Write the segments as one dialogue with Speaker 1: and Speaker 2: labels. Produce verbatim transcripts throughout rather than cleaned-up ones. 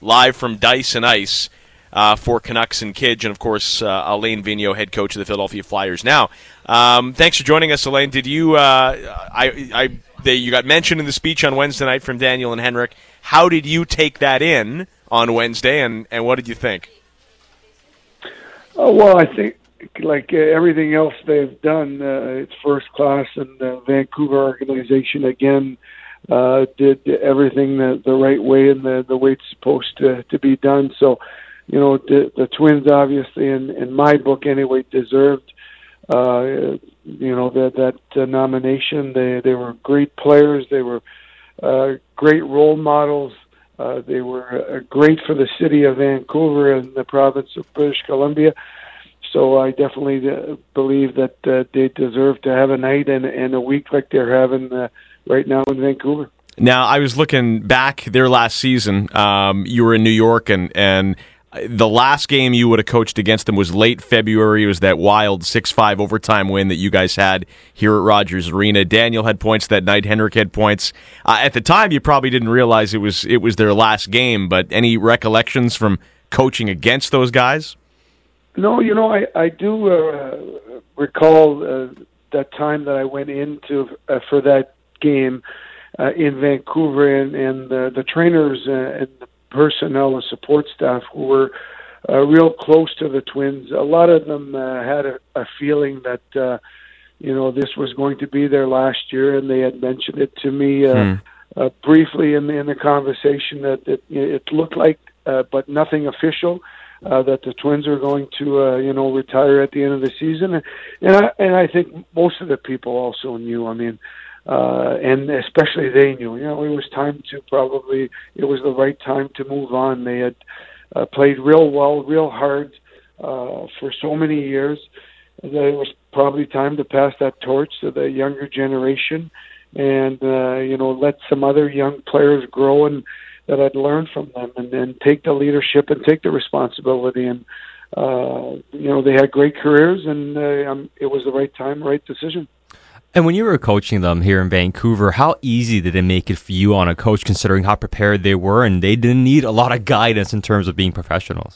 Speaker 1: live from Dice and Ice uh, for Canucks and Kidge, and of course uh, Alain Vigneault, head coach of the Philadelphia Flyers. Now, um, thanks for joining us, Alain. Did you? Uh, I, I, they, you got mentioned in the speech on Wednesday night from Daniel and Henrik. How did you take that in on Wednesday, and, and what did you think?
Speaker 2: Oh, well, I think like uh, everything else they've done, uh, it's first class, and the Vancouver organization again uh, did everything the, the right way and the, the way it's supposed to, to be done. So, you know, the, the Twins obviously, in, in my book anyway, deserved, uh, you know, that, that uh, nomination. They, they were great players. They were uh, great role models. Uh, they were uh, great for the city of Vancouver and the province of British Columbia. So I definitely uh, believe that uh, they deserve to have a night and, and a week like they're having uh, right now in Vancouver.
Speaker 1: Now, I was looking back there last season. Um, you were in New York, and, and the last game you would have coached against them was late February. It was that wild six five overtime win that you guys had here at Rogers Arena. Daniel had points that night. Henrik had points. Uh, at the time, you probably didn't realize it was it was their last game, but any recollections from coaching against those guys?
Speaker 2: No, you know, I, I do uh, recall uh, that time that I went into uh, for that game uh, in Vancouver, and, and the, the trainers uh, and the personnel and support staff who were uh, real close to the Twins. A lot of them uh, had a, a feeling that, uh, you know, this was going to be their last year, and they had mentioned it to me uh, hmm. uh, briefly in the, in the conversation that it, it looked like, uh, but nothing official. Uh, that the Twins are going to, uh, you know, retire at the end of the season, and and I, and I think most of the people also knew. I mean, uh, and especially they knew. You know, it was time to probably. It was the right time to move on. They had uh, played real well, real hard uh, for so many years that it was probably time to pass that torch to the younger generation, and uh, you know, let some other young players grow and. That I'd learned from them, and then take the leadership and take the responsibility. And uh, you know, they had great careers, and uh, um, it was the right time, right decision.
Speaker 3: And when you were coaching them here in Vancouver, how easy did it make it for you on a coach, considering how prepared they were, and they didn't need a lot of guidance in terms of being professionals?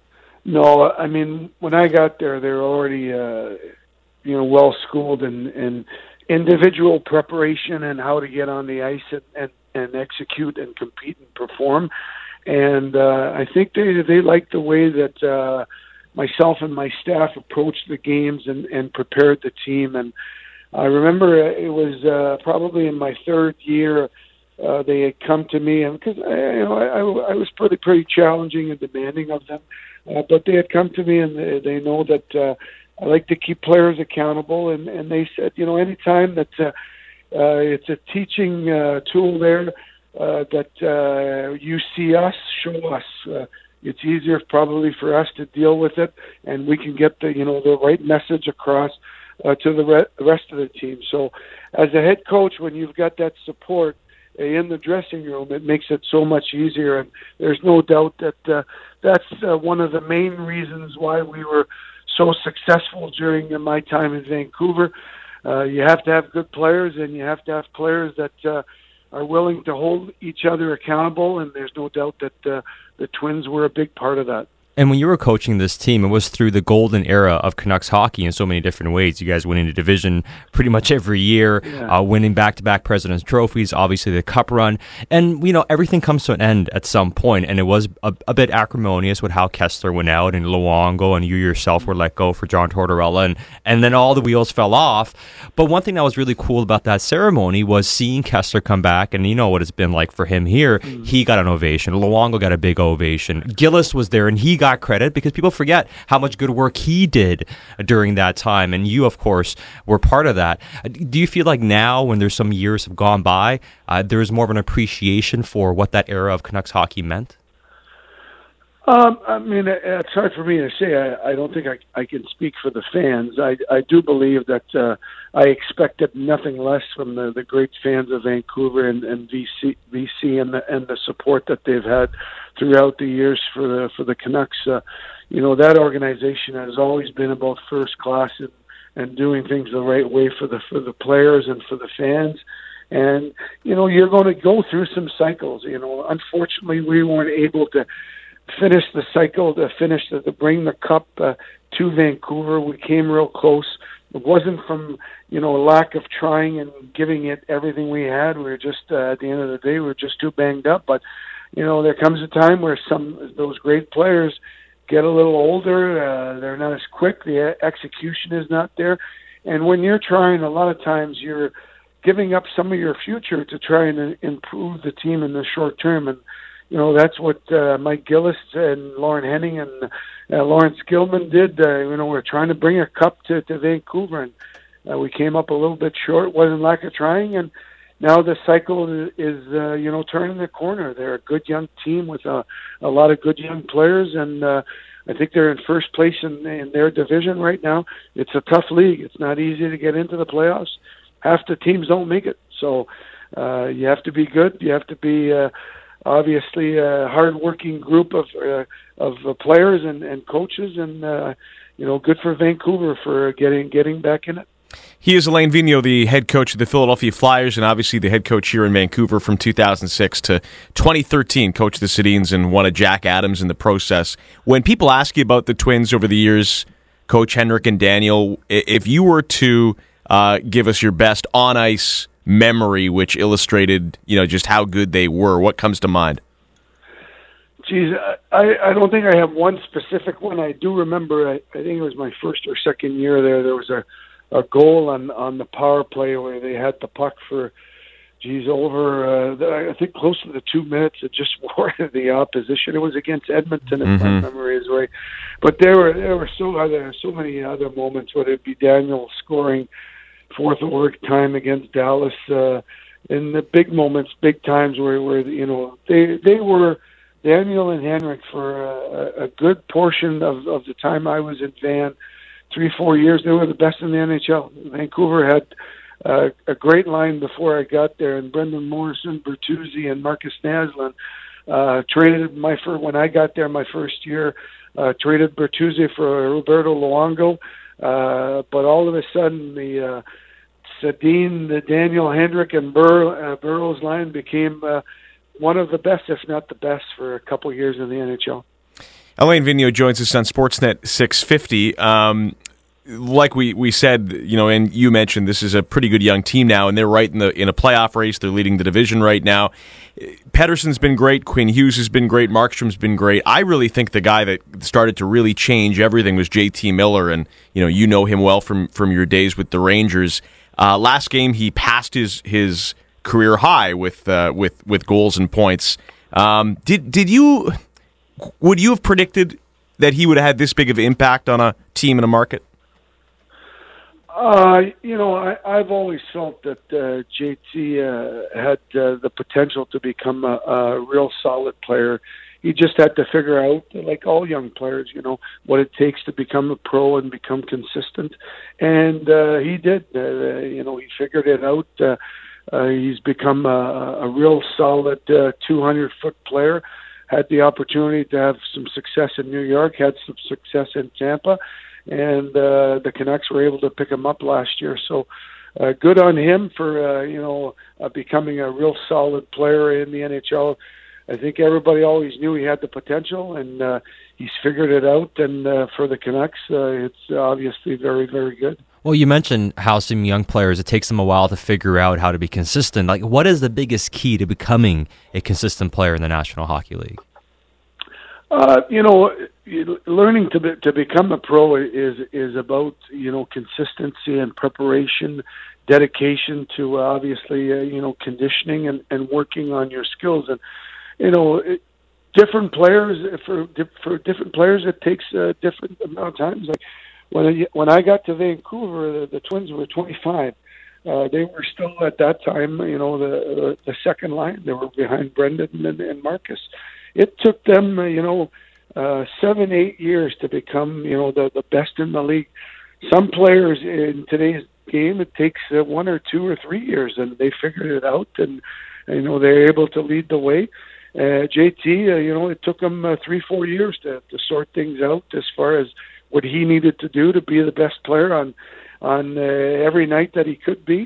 Speaker 2: No, I mean, when I got there, they were already uh, you know, well schooled in, in individual preparation and how to get on the ice and. and and execute and compete and perform. And uh, I think they they liked the way that uh, myself and my staff approached the games and, and prepared the team. And I remember it was uh, probably in my third year uh, they had come to me, and because I, you know I, I was pretty pretty challenging and demanding of them, uh, but they had come to me and they, they know that uh, I like to keep players accountable, and, and they said, you know, anytime that uh, Uh, it's a teaching uh, tool there uh, that uh, you see us, show us. Uh, it's easier probably for us to deal with it, and we can get the you know the right message across uh, to the re- rest of the team. So, as a head coach, when you've got that support uh, in the dressing room, it makes it so much easier. And there's no doubt that uh, that's uh, one of the main reasons why we were so successful during uh, my time in Vancouver. Uh, you have to have good players, and you have to have players that uh, are willing to hold each other accountable, and there's no doubt that uh, the Twins were a big part of that.
Speaker 3: And when you were coaching this team, it was through the golden era of Canucks hockey in so many different ways. You guys winning the division pretty much every year, yeah. uh, winning back-to-back President's Trophies, obviously the Cup run. And, you know, everything comes to an end at some point, and it was a, a bit acrimonious with how Kessler went out and Luongo and you yourself were let go for John Tortorella, and, and then all the wheels fell off. But one thing that was really cool about that ceremony was seeing Kessler come back, and you know what it's been like for him here. Mm. He got an ovation. Luongo got a big ovation. Gillis was there, and he got credit because people forget how much good work he did during that time, and you, of course, were part of that. Do you feel like now, when there's some years have gone by, uh, there's more of an appreciation for what that era of Canucks hockey meant?
Speaker 2: Um, I mean, it's hard for me to say. I, I don't think I, I can speak for the fans. I, I do believe that uh, I expected nothing less from the, the great fans of Vancouver and, and V C, V C and the and the support that they've had throughout the years for the for the Canucks. Uh, you know, that organization has always been about first class and, and doing things the right way for the for the players and for the fans. And, you know, you're going to go through some cycles. You know, unfortunately, we weren't able to finish the cycle, to finish, the, to bring the cup uh, to Vancouver. We came real close. It wasn't from, you know, a lack of trying and giving it everything we had. We were just, uh, at the end of the day, we were just too banged up. But, you know, there comes a time where some those great players get a little older. Uh, they're not as quick. The execution is not there. And when you're trying, a lot of times you're giving up some of your future to try and improve the team in the short term. And, you know, that's what uh, Mike Gillis and Lauren Henning and uh, Lawrence Gilman did. Uh, you know, we're trying to bring a cup to, to Vancouver, and uh, we came up a little bit short. It wasn't lack of trying, and now the cycle is, is uh, you know, turning the corner. They're a good young team with a, a lot of good young players, and uh, I think they're in first place in, in their division right now. It's a tough league. It's not easy to get into the playoffs. Half the teams don't make it, so uh, you have to be good. You have to be uh, obviously a hard-working group of uh, of uh, players and, and coaches, and uh, you know, good for Vancouver for getting getting back in it.
Speaker 1: He is Alain Vigneault, the head coach of the Philadelphia Flyers, and obviously the head coach here in Vancouver from two thousand six to twenty thirteen, coached the Sedins and won a Jack Adams in the process. When people ask you about the Twins over the years, Coach Henrik and Daniel, if you were to uh, give us your best on-ice memory, which illustrated, you know, just how good they were, what comes to mind?
Speaker 2: Geez, I, I don't think I have one specific one. I do remember, I, I think it was my first or second year there, there was a a goal on on the power play where they had the puck for, geez, over, uh, I think close to the two minutes. It just wore the opposition. It was against Edmonton, if mm-hmm. my memory is right. But there were there were so other so many other moments, whether it be Daniel scoring fourth overtime against Dallas, uh, in the big moments, big times where where you know they they were Daniel and Henrik for a, a good portion of of the time I was in Van. Three, four years, they were the best in the N H L. Vancouver had uh, a great line before I got there, and Brendan Morrison, Bertuzzi, and Marcus Naslund uh, traded my first, when I got there my first year, uh, traded Bertuzzi for Roberto Luongo, uh, but all of a sudden the uh, Sedin, the Daniel Henrik, and Bur- uh, Burroughs line became uh, one of the best, if not the best, for a couple years in the N H L.
Speaker 1: Alain Vigneault joins us on Sportsnet six fifty. Um, like we, we said, you know, and you mentioned, this is a pretty good young team now, and they're right in the in a playoff race. They're leading the division right now. Pettersson's been great. Quinn Hughes has been great. Markstrom's been great. I really think the guy that started to really change everything was J T Miller, and you know, you know him well from from your days with the Rangers. Uh, last game, he passed his his career high with uh, with with goals and points. Um, did did you? Would you have predicted that he would have had this big of an impact on a team and a market?
Speaker 2: Uh, you know, I, I've always felt that uh, J T uh, had uh, the potential to become a, a real solid player. He just had to figure out, like all young players, you know, what it takes to become a pro and become consistent. And uh, he did. Uh, you know, he figured it out. Uh, uh, he's become a, a real solid uh, two hundred foot player. Had the opportunity to have some success in New York, had some success in Tampa, and uh, the Canucks were able to pick him up last year. So uh, good on him for, uh, you know, uh, becoming a real solid player in the N H L. I think everybody always knew he had the potential, and uh, he's figured it out. And uh, for the Canucks, uh, it's obviously very, very good.
Speaker 3: Well, you mentioned how some young players, it takes them a while to figure out how to be consistent. Like, what is the biggest key to becoming a consistent player in the National Hockey League?
Speaker 2: Uh, you know, learning to be, to become a pro is is about, you know, consistency and preparation, dedication to uh, obviously, uh, you know, conditioning and, and working on your skills. And, you know, it, different players, for for different players, it takes a different amount of time. Like, When I, when I got to Vancouver, the, the Twins were twenty-five. Uh, they were still at that time, you know, the the, the second line. They were behind Brendan and, and Marcus. It took them, uh, you know, uh, seven, eight years to become, you know, the, the best in the league. Some players in today's game, it takes uh, one or two or three years, and they figured it out, and, you know, they're able to lead the way. Uh, J T, uh, you know, it took him uh, three, four years to, to sort things out as far as what he needed to do to be the best player on on uh, every night that he could be.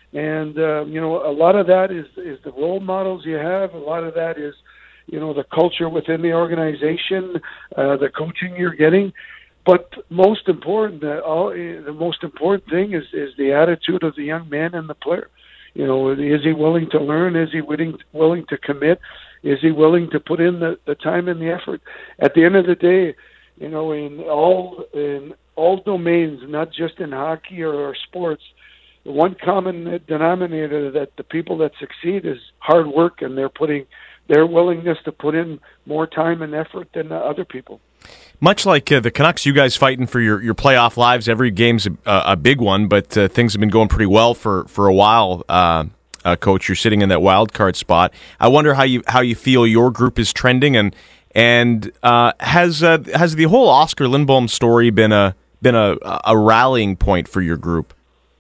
Speaker 2: And, uh, you know, a lot of that is, is the role models you have. A lot of that is, you know, the culture within the organization, uh, the coaching you're getting. But most important, uh, all, the most important thing is, is the attitude of the young man and the player. You know, is he willing to learn? Is he willing, willing to commit? Is he willing to put in the, the time and the effort? At the end of the day, you know, in all in all domains, not just in hockey or, or sports, the one common denominator that the people that succeed is hard work, and they're putting their willingness to put in more time and effort than other people.
Speaker 1: Much like uh, the Canucks, you guys fighting for your, your playoff lives. Every game's a, a big one, but uh, things have been going pretty well for, for a while. Uh, uh, Coach, you're sitting in that wild card spot. I wonder how you how you feel your group is trending, and and uh, has uh, has the whole Oscar Lindblom story been a been a, a rallying point for your group?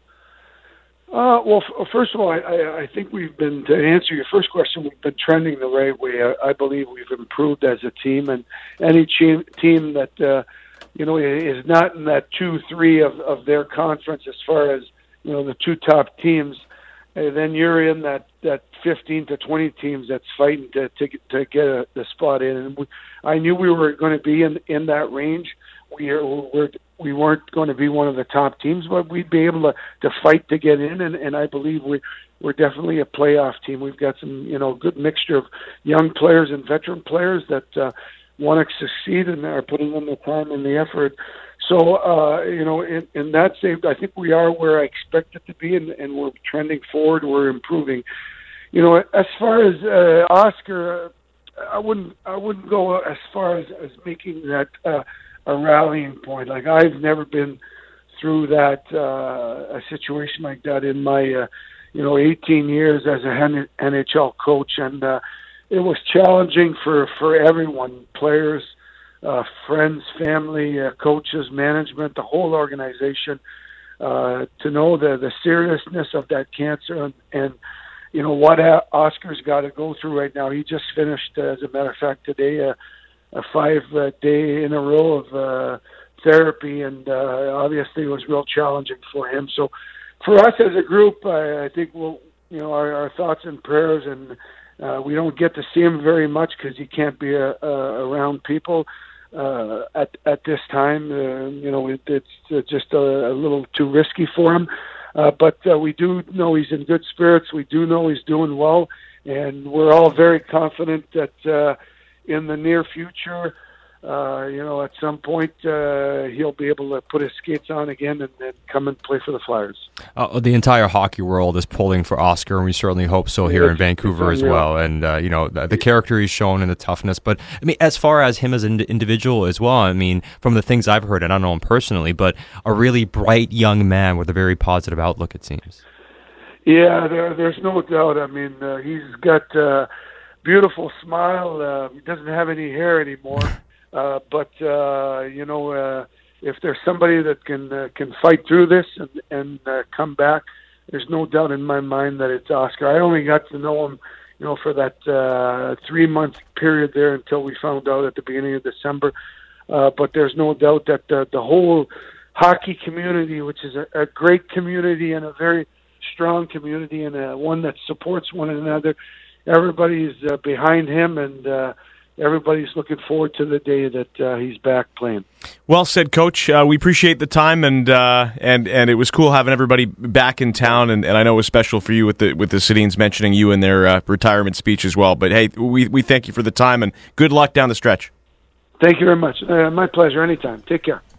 Speaker 2: Uh, well, f- first of all, I, I, I think we've been, to answer your first question, we've been trending the right way. I, I believe we've improved as a team, and any team, team that, uh, you know, is not in that two, three of, of their conference as far as, you know, the two top teams, uh, then you're in that, that fifteen to twenty teams that's fighting to, to, to get a, the spot in. And we, I knew we were going to be in, in that range. We are, we're, we weren't going to be one of the top teams, but we'd be able to, to fight to get in, and, and I believe we, we're definitely a playoff team. We've got some, you know, good mixture of young players and veteran players that uh, want to succeed and are putting in the time and the effort. So, uh, you know, in, in that save, I think we are where I expect it to be, and, and we're trending forward. We're improving. You know, as far as uh, Oscar, I wouldn't, I wouldn't go as far as, as making that uh, a rallying point. Like, I've never been through that, uh, a situation like that in my, uh, you know, eighteen years as a N H L coach. And, uh, it was challenging for, for everyone, players, uh, friends, family, uh, coaches, management, the whole organization, uh, to know the, the seriousness of that cancer and, and you know, what Oscar's got to go through right now. He just finished, uh, as a matter of fact, today, uh, a five uh, day in a row of uh, therapy, and uh, obviously it was real challenging for him. So for us as a group, I, I think we'll, you know, our, our thoughts and prayers, and uh, we don't get to see him very much because he can't be uh, uh, around people uh, at at this time. Uh, you know, it, it's just a, a little too risky for him. Uh, but uh, we do know he's in good spirits. We do know he's doing well, and we're all very confident that uh, in the near future, uh, you know, at some point uh, he'll be able to put his skates on again and, and come and play for the Flyers.
Speaker 3: Uh, the entire hockey world is pulling for Oscar, and we certainly hope so here it's, in Vancouver as well. And, uh, you know, the, the character he's shown and the toughness. But, I mean, as far as him as an individual as well, I mean, from the things I've heard, and I don't know him personally, but a really bright young man with a very positive outlook, it seems.
Speaker 2: Yeah, there, there's no doubt. I mean, uh, he's got a beautiful smile. Uh, he doesn't have any hair anymore. Uh, but, uh, you know, uh, if there's somebody that can uh, can fight through this and, and uh, come back, there's no doubt in my mind that it's Oscar. I only got to know him, you know, for that uh, three-month period there until we found out at the beginning of December. Uh, but there's no doubt that the, the whole hockey community, which is a, a great community and a very strong community and a, one that supports one another, everybody's uh, behind him, and uh, everybody's looking forward to the day that uh, he's back playing.
Speaker 1: Well said, Coach. Uh, we appreciate the time, and uh, and and it was cool having everybody back in town. And, and I know it was special for you with the with the Sedins mentioning you in their uh, retirement speech as well. But hey, we we thank you for the time, and good luck down the stretch.
Speaker 2: Thank you very much. Uh, my pleasure. Anytime. Take care.